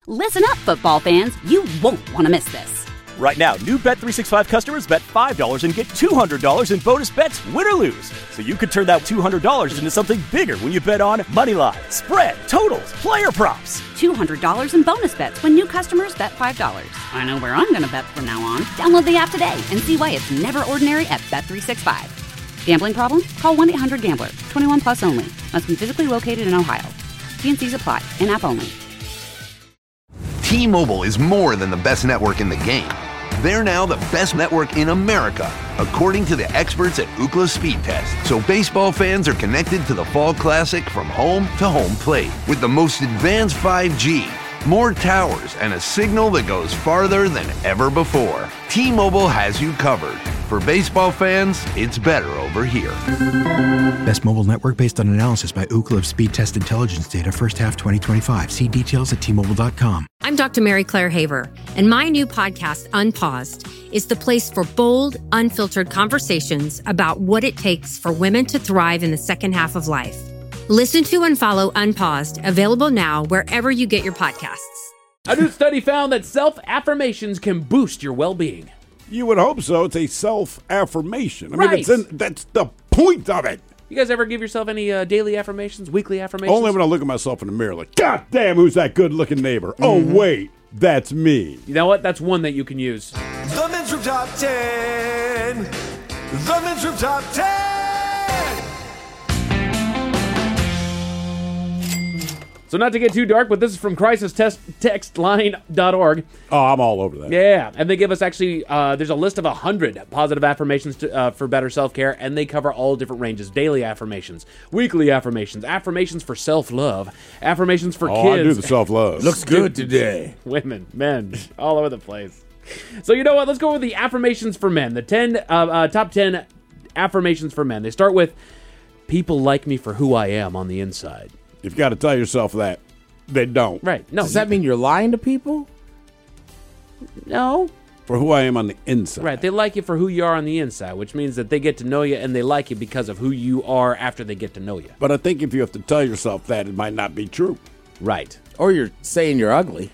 Listen up, football fans. You won't want to miss this. Right now, new Bet365 customers bet $5 and get $200 in bonus bets, win or lose. So you could turn that $200 into something bigger when you bet on money line, spread, totals, player props. $200 in bonus bets when new customers bet $5. I know where I'm going to bet from now on. Download the app today and see why it's never ordinary at Bet365. Gambling problem? Call 1-800-GAMBLER. 21 plus only. Must be physically located in Ohio. T&Cs apply. In-app only. T-Mobile is more than the best network in the game. They're now the best network in America, according to the experts at Ookla Speed Test. So baseball fans are connected to the Fall Classic from home to home plate with the most advanced 5G, more towers, and a signal that goes farther than ever before. T-Mobile has you covered. For baseball fans, it's better over here. Best mobile network based on analysis by Ookla of Speed Test Intelligence data first half 2025. See details at T-Mobile.com. I'm Dr. Mary Claire Haver, and my new podcast, Unpaused, is the place for bold, unfiltered conversations about what it takes for women to thrive in the second half of life. Listen to and follow Unpaused, available now wherever you get your podcasts. A new study found that self-affirmations can boost your well-being. You would hope so. It's a self-affirmation. I Right. mean, that's the point of it. You guys ever give yourself any daily affirmations, weekly affirmations? Only when I look at myself in the mirror like, God damn, who's that good-looking neighbor? Oh, wait, that's me. You know what? That's one that you can use. The Men's Room Top 10. The Men's Room Top 10. So not to get too dark, but this is from crisistextline.org. Oh, I'm all over that. Yeah, and they give us actually, there's a list of 100 positive affirmations for better self-care, and they cover all different ranges. Daily affirmations, weekly affirmations, affirmations for self-love, affirmations for kids. Oh, I do the self-love. Looks good today. Women, men, all over the place. So you know what? Let's go with the affirmations for men. The top 10 affirmations for men. They start with, people like me for who I am on the inside. You've got to tell yourself that. They don't. Right. No. Does that mean you're lying to people? No. For who I am on the inside. Right. They like you for who you are on the inside, which means that they get to know you and they like you because of who you are after they get to know you. But I think if you have to tell yourself that, it might not be true. Right. Or you're saying you're ugly.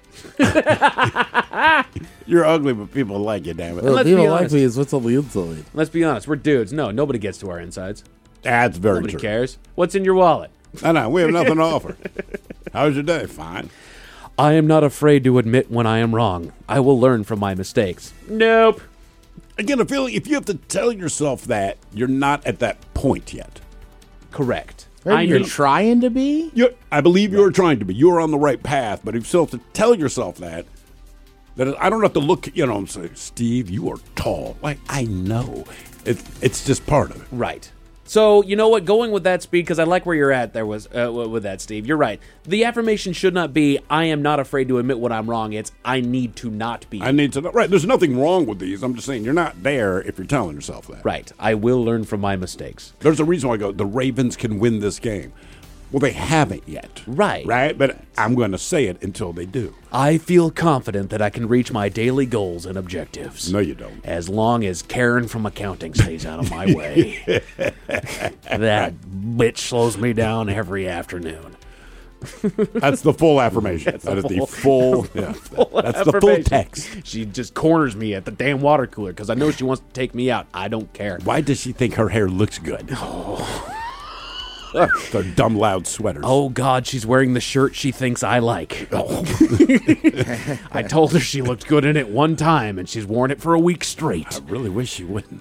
You're ugly, but people like you, damn it. Well, let's people be like honest. me is what's on the inside. Let's be honest. We're dudes. No, nobody gets to our insides. That's very Nobody true. cares. What's in your wallet? I know. We have nothing to offer. How's your day? Fine. I am not afraid to admit when I am wrong. I will learn from my mistakes. Nope. Again, I feel like if you have to tell yourself that, you're not at that point yet. Correct. You're trying to be? I believe you're trying to be. You're on the right path, but if you still have to tell yourself that I don't have to look, and say, Steve, you are tall. Like, I know. It's just part of it. Right. So, you know what? Going with that speed, because I like where you're at there with that, Steve. You're right. The affirmation should not be, I am not afraid to admit when I'm wrong. It's, I need to not be. I need to know. Right. There's nothing wrong with these. I'm just saying you're not there if you're telling yourself that. Right. I will learn from my mistakes. There's a reason why I go, the Ravens can win this game. Well, they haven't yet. Right. Right? But I'm going to say it until they do. I feel confident that I can reach my daily goals and objectives. No, you don't. As long as Karen from accounting stays out of my way. That bitch slows me down every afternoon. That's the full affirmation. That's the full text. She just corners me at the damn water cooler because I know she wants to take me out. I don't care. Why does she think her hair looks good? Oh. Their dumb, loud sweaters. Oh, God, she's wearing the shirt she thinks I like. Oh. I told her she looked good in it one time, and she's worn it for a week straight. I really wish she wouldn't.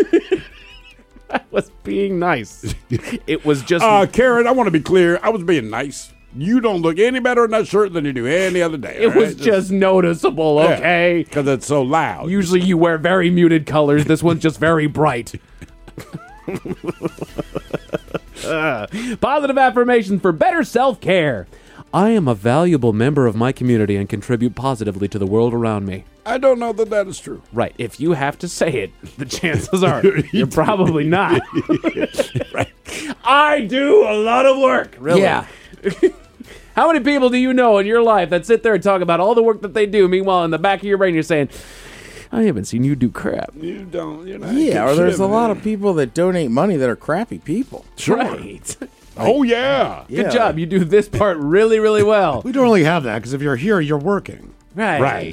I was being nice. It was just... Karen, I want to be clear. I was being nice. You don't look any better in that shirt than you do any other day. It was just noticeable, okay? Because it's so loud. Usually you wear very muted colors. This one's just very bright. Positive affirmation for better self-care. I am a valuable member of my community and contribute positively to the world around me. I don't know that is true. Right. If you have to say it, the chances are you're probably not. Right. I do a lot of work. Really? Yeah. How many people do you know in your life that sit there and talk about all the work that they do? Meanwhile, in the back of your brain, you're saying, I haven't seen you do crap. You don't. You're not. Yeah, or there's a lot of people that donate money that are crappy people. Sure. Right. Oh, yeah. Good job. You do this part really, really well. We don't really have that because if you're here, you're working. Right.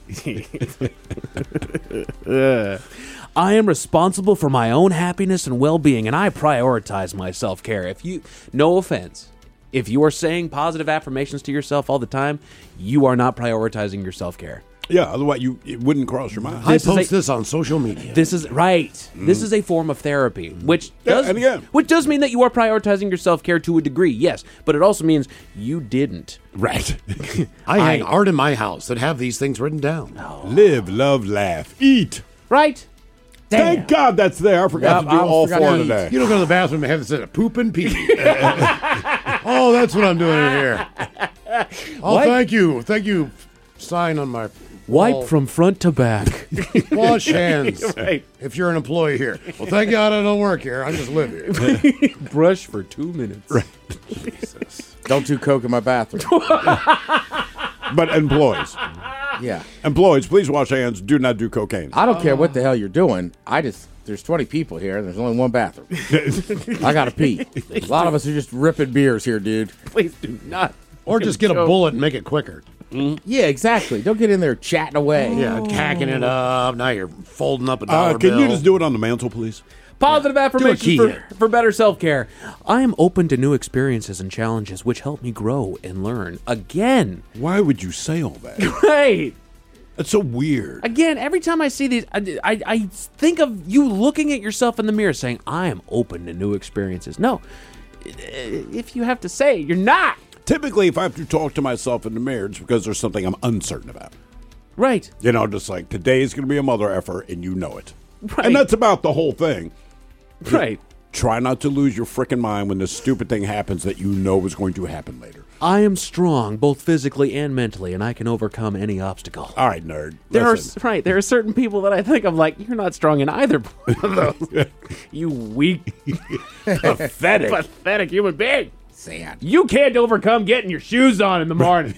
I am responsible for my own happiness and well-being, and I prioritize my self-care. No offense, if you are saying positive affirmations to yourself all the time, you are not prioritizing your self-care. Yeah, otherwise it wouldn't cross your mind. I post this on social media. This is right. This is a form of therapy, which does mean that you are prioritizing your self-care to a degree, yes, but it also means you didn't. Right. I hang art in my house that have these things written down. Live, love, laugh, eat. Right. Thank God that's there. I forgot to do all four today. You don't go to the bathroom and have to say poop and pee. Oh, that's what I'm doing in here. Oh, thank you. Thank you. Sign on my wipe from front to back. Wash hands. Right. If you're an employee here. Well, thank God I don't work here. I just live here. Brush for 2 minutes. Right. Jesus. Don't do coke in my bathroom. But employees. Yeah. Employees, please wash hands. Do not do cocaine. I don't care what the hell you're doing. There's 20 people here, and there's only one bathroom. I got to pee. A lot of us are just ripping beers here, dude. Please do not. Or just get a bullet and make it quicker. Yeah, exactly. Don't get in there chatting away. Yeah, tacking it up. Now you're folding up a dollar bill. Can you just do it on the mantle, please? Positive affirmations for better self-care. I am open to new experiences and challenges which help me grow and learn. Again. Why would you say all that? Right. That's so weird. Again, every time I see these, I think of you looking at yourself in the mirror saying, I am open to new experiences. No. If you have to say it, you're not. Typically, if I have to talk to myself in the mirror, it's because there's something I'm uncertain about. Right. You know, just like today's going to be a mother effer, and you know it. Right. And that's about the whole thing. Right. Try not to lose your freaking mind when this stupid thing happens that you know is going to happen later. I am strong, both physically and mentally, and I can overcome any obstacle. All right, nerd. There are certain people that I think of like, you're not strong in either of those. You weak, pathetic human being. Sand. You can't overcome getting your shoes on in the morning.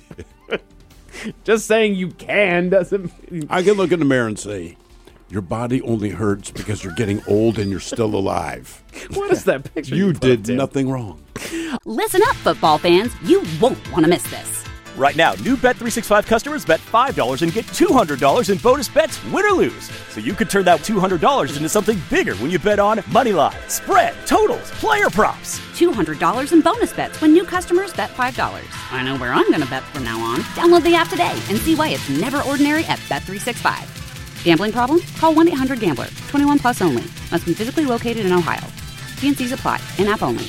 Just saying you can doesn't mean... I can look in the mirror and say, your body only hurts because you're getting old and you're still alive. What is that picture? You did nothing wrong. Listen up, football fans. You won't want to miss this. Right now, new Bet365 customers bet $5 and get $200 in bonus bets, win or lose. So you could turn that $200 into something bigger when you bet on moneyline, spread, totals, player props. $200 in bonus bets when new customers bet $5. I know where I'm going to bet from now on. Download the app today and see why it's never ordinary at Bet365. Gambling problem? Call 1-800-GAMBLER. 21 plus only. Must be physically located in Ohio. T&Cs apply. In-app only.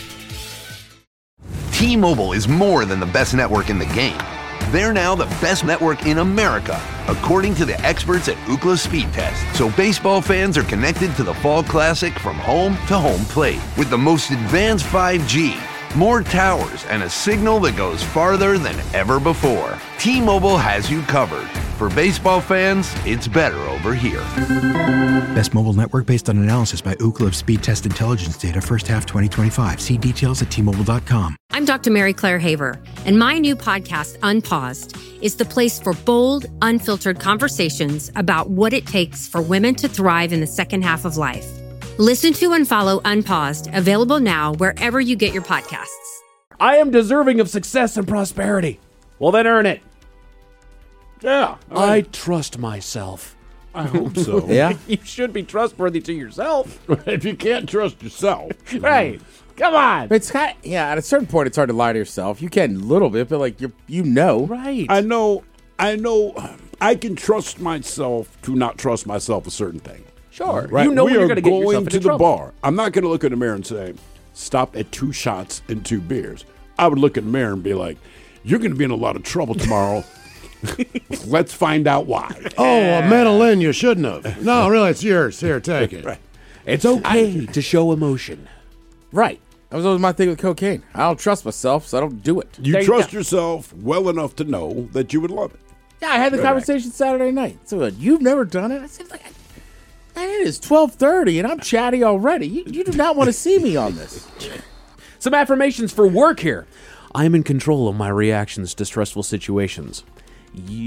T-Mobile is more than the best network in the game. They're now the best network in America, according to the experts at Ookla Speed Test. So baseball fans are connected to the Fall Classic from home to home plate with the most advanced 5G, more towers, and a signal that goes farther than ever before. T-Mobile has you covered. For baseball fans, it's better over here. Best mobile network based on analysis by Ookla Speed Test Intelligence data first half 2025. See details at T-Mobile.com. I'm Dr. Mary Claire Haver, and my new podcast, Unpaused, is the place for bold, unfiltered conversations about what it takes for women to thrive in the second half of life. Listen to and follow Unpaused, available now wherever you get your podcasts. I am deserving of success and prosperity. Well, then earn it. Yeah. I trust myself. I hope so. Yeah? You should be trustworthy to yourself. If you can't trust yourself. Right. Come on. It's kind of, yeah, at a certain point, it's hard to lie to yourself. You can a little bit, but like you know. Right. I know I can trust myself to not trust myself a certain thing. Sure. Right? You know we when you're are going to get yourself going into to the trouble. bar. I'm not going to look in the mirror and say, stop at 2 shots and 2 beers. I would look in the mirror and be like, you're going to be in a lot of trouble tomorrow. Let's find out why. Oh, a mandolin you shouldn't have. No, really, it's yours. Here, take it. Right. It's okay to show emotion. Right. That was always my thing with cocaine. I don't trust myself, so I don't do it. You There you trust go. yourself well enough to know that you would love it. Yeah, I had the conversation Saturday night. So you've never done it? I said, like, man, it is 12:30 and I'm chatty already. You do not want to see me on this. Some affirmations for work here. I am in control of my reactions to stressful situations.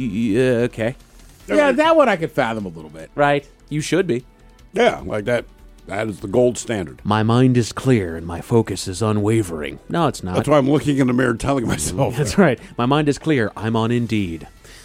Okay. Yeah, that one I could fathom a little bit. Right. You should be. Yeah, like that That is the gold standard. My mind is clear and my focus is unwavering. No, it's not. That's why I'm looking in the mirror telling myself. That's right. My mind is clear. I'm on Indeed.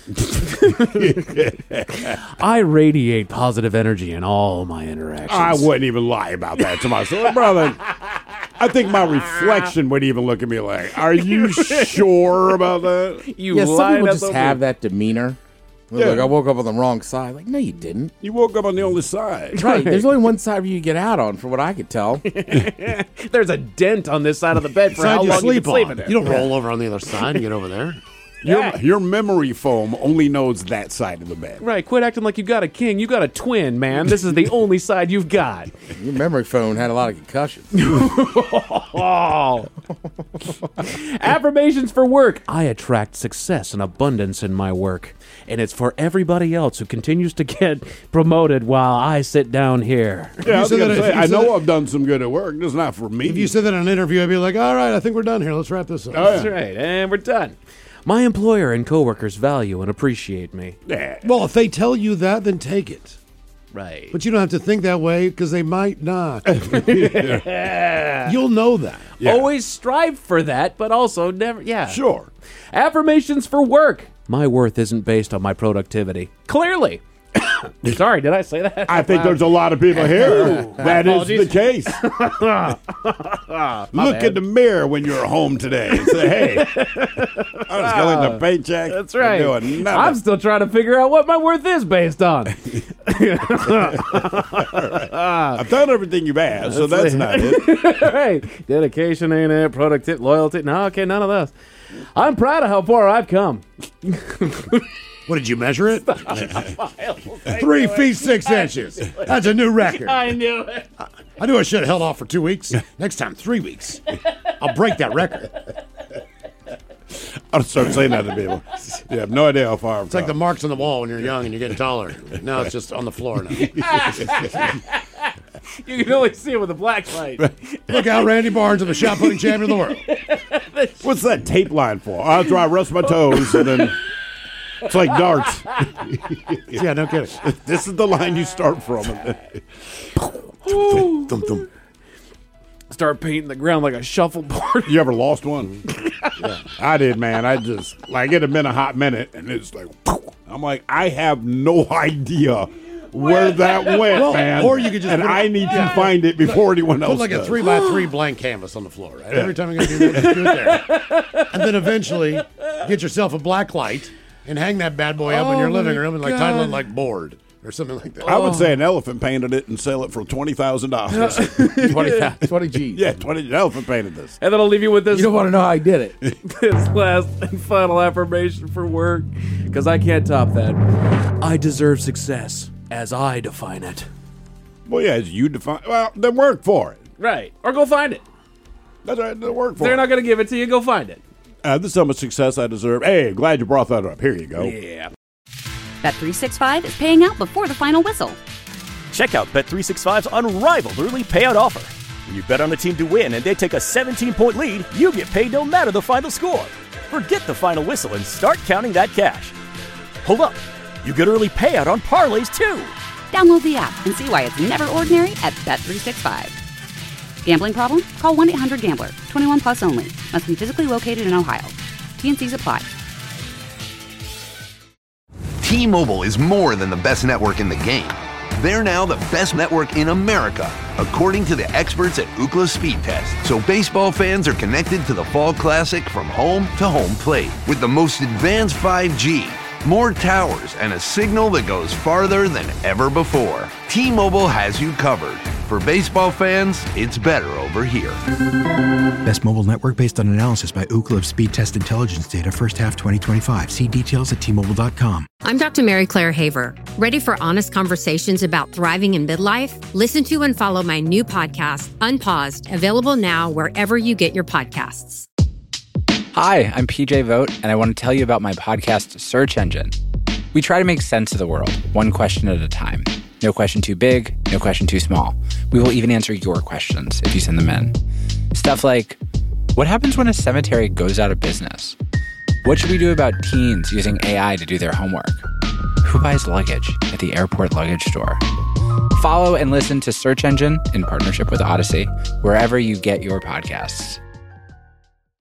I radiate positive energy in all my interactions. I wouldn't even lie about that to myself. Brother, I think my reflection would even look at me like, are you sure about that? Yeah, some people just have that demeanor. Yeah. Like, I woke up on the wrong side. Like, no, you didn't. You woke up on the only side. Right. There's only one side where you get out on, from what I could tell. There's a dent on this side of the bed for how long you can sleep in it. You don't roll over on the other side and get over there. Your memory foam only knows that side of the bed. Right, quit acting like you got a king. You got a twin, man. This is the only side you've got. Your memory foam had a lot of concussions. Oh. Affirmations for work. I attract success and abundance in my work. And it's for everybody else who continues to get promoted while I sit down here. Yeah, I was gonna say, I know I've done some good at work, just not for me. If you said that in an interview, I'd be like, all right, I think we're done here. Let's wrap this up. That's right, and we're done. My employer and coworkers value and appreciate me. Yeah. Well, if they tell you that, then take it. Right. But you don't have to think that way because they might not. You'll know that. Yeah. Always strive for that, but also never, yeah. Sure. Affirmations for work. My worth isn't based on my productivity. Clearly. Sorry, did I say that? I think there's a lot of people here that is the case. Look in the mirror when you're home today and say, hey, I was getting the paycheck. That's right. I'm doing nothing. I'm still trying to figure out what my worth is based on. I've done everything you've asked, so that's not it. Right. Dedication ain't it. Productivity, loyalty. No, okay, none of those. I'm proud of how far I've come. What did you measure it? 3 feet 6 inches. That's a new record. I knew it. I knew I should have held off for 2 weeks. Next time, 3 weeks. I'll break that record. I'll start saying that to people. You have no idea how far I've It's like the marks on the wall when you're young and you're getting taller. Now it's just on the floor now. You can only see it with a black light. Look out, Randy Barnes, I'm the shot putting champion of the world. What's that tape line for? After I rest my toes and then it's like darts. Yeah, no kidding. This is the line you start from. Thump, thump. Start painting the ground like a shuffleboard. You ever lost one? Yeah. I did, man. I just, like, it had been a hot minute, and it's like, I'm like, I have no idea where that went, man. Or you could just, and I need to find it before anyone else put like does. a 3x3 blank canvas on the floor. Right? Every time you're going to do that, just do it there. And then eventually get yourself a black light and hang that bad boy up in your living room and like title it like board or something like that. I would say an elephant painted it and sell it for $20,000. 20 G's. Yeah, 20. An elephant painted this. And then I'll leave you with this. You don't want to know how I did it. This last and final affirmation for work, because I can't top that. I deserve success as I define it. Well, yeah, as you define. Well, then work for it. Right. Or go find it. That's right. Then work If for they're it. not going to give it to you, go find it. This is how much success I deserve. Hey, glad you brought that up. Here you go. Yeah. Bet365 is paying out before the final whistle. Check out Bet365's unrivaled early payout offer. When you bet on a team to win and they take a 17-point lead, you get paid no matter the final score. Forget the final whistle and start counting that cash. Hold up. You get early payout on parlays, too. Download the app and see why it's never ordinary at Bet365. Gambling problem? Call 1-800-GAMBLER. 21 plus only. Must be physically located in Ohio. T&Cs apply. T-Mobile is more than the best network in the game. They're now the best network in America, according to the experts at Ookla Speed Test. So baseball fans are connected to the Fall Classic from home to home plate with the most advanced 5G, more towers, and a signal that goes farther than ever before. T-Mobile has you covered. For baseball fans, it's better over here. Best mobile network based on analysis by Ookla of Speed Test Intelligence data first half 2025. See details at T-Mobile.com. I'm Dr. Mary Claire Haver. Ready for honest conversations about thriving in midlife? Listen to and follow my new podcast, Unpaused, available now wherever you get your podcasts. Hi, I'm PJ Vogt, and I want to tell you about my podcast, Search Engine. We try to make sense of the world, one question at a time. No question too big, no question too small. We will even answer your questions if you send them in. Stuff like, what happens when a cemetery goes out of business? What should we do about teens using AI to do their homework? Who buys luggage at the airport luggage store? Follow and listen to Search Engine in partnership with Odyssey, wherever you get your podcasts.